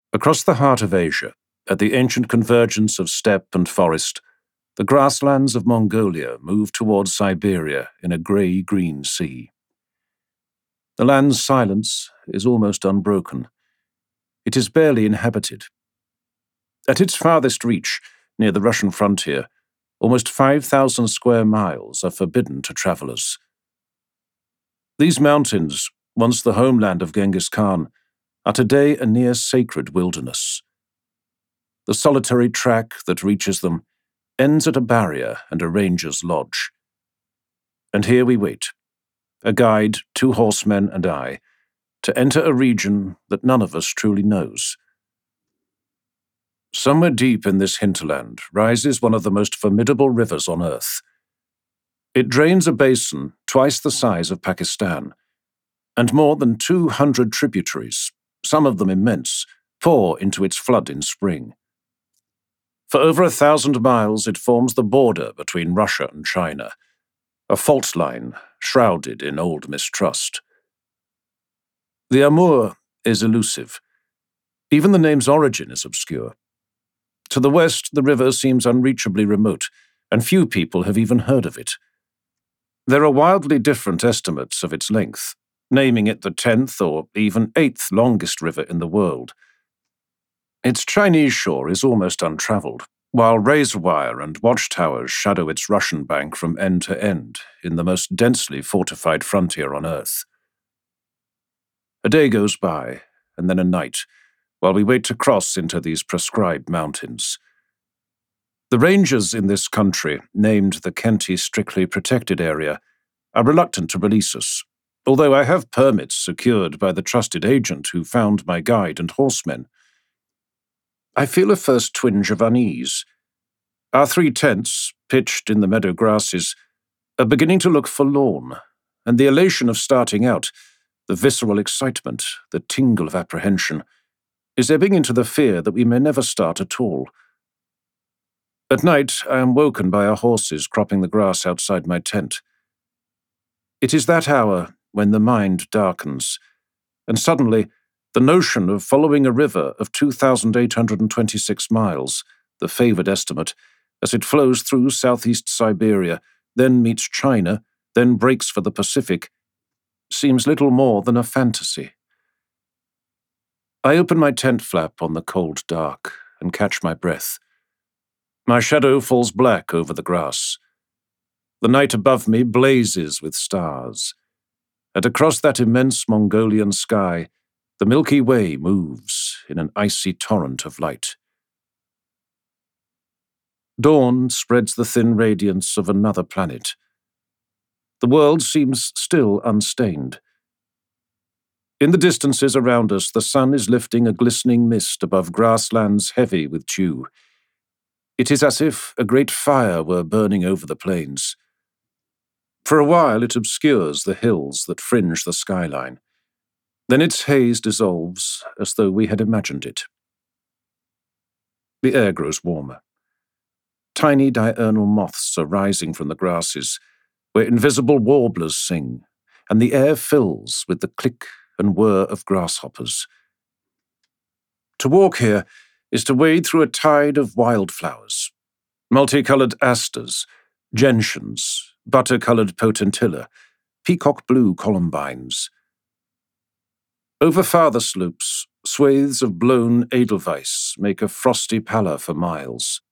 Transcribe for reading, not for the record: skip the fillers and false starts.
Across the heart of Asia, at the ancient convergence of steppe and forest, the grasslands of Mongolia move towards Siberia in a grey-green sea. The land's silence is almost unbroken. It is barely inhabited. At its farthest reach, near the Russian frontier, almost 5,000 square miles are forbidden to travellers. These mountains, once the homeland of Genghis Khan, are today a near sacred wilderness. The solitary track that reaches them ends at a barrier and a ranger's lodge. And here we wait, a guide, 2 horsemen and I, to enter a region that none of us truly knows. Somewhere deep in this hinterland rises one of the most formidable rivers on earth. It drains a basin twice the size of Pakistan, and more than 200 tributaries, some of them immense, pour into its flood in spring. For over 1,000 miles it forms the border between Russia and China, a fault line shrouded in old mistrust. The Amur is elusive. Even the name's origin is obscure. To the west, the river seems unreachably remote, and few people have even heard of it. There are wildly different estimates of its length, naming it the 10th or even 8th longest river in the world. Its Chinese shore is almost untravelled, while razor wire and watchtowers shadow its Russian bank from end to end in the most densely fortified frontier on earth. A day goes by, and then a night, while we wait to cross into these prescribed mountains. The rangers in this country, named the Khenti Strictly Protected Area, are reluctant to release us, although I have permits secured by the trusted agent who found my guide and horsemen. I feel a first twinge of unease. Our 3 tents, pitched in the meadow grasses, are beginning to look forlorn, and the elation of starting out, the visceral excitement, the tingle of apprehension, is ebbing into the fear that we may never start at all. At night, I am woken by our horses cropping the grass outside my tent. It is that hour when the mind darkens, and suddenly the notion of following a river of 2,826 miles, the favoured estimate, as it flows through southeast Siberia, then meets China, then breaks for the Pacific, seems little more than a fantasy. I open my tent flap on the cold dark and catch my breath. My shadow falls black over the grass. The night above me blazes with stars, and across that immense Mongolian sky, the Milky Way moves in an icy torrent of light. Dawn spreads the thin radiance of another planet. The world seems still unstained. In the distances around us, the sun is lifting a glistening mist above grasslands heavy with dew. It is as if a great fire were burning over the plains. For a while it obscures the hills that fringe the skyline. Then its haze dissolves as though we had imagined it. The air grows warmer. Tiny diurnal moths are rising from the grasses, where invisible warblers sing, and the air fills with the click and whir of grasshoppers. To walk here is to wade through a tide of wildflowers, multicoloured asters, gentians, butter-coloured potentilla, peacock-blue columbines. Over farther slopes, swathes of blown edelweiss make a frosty pallor for miles.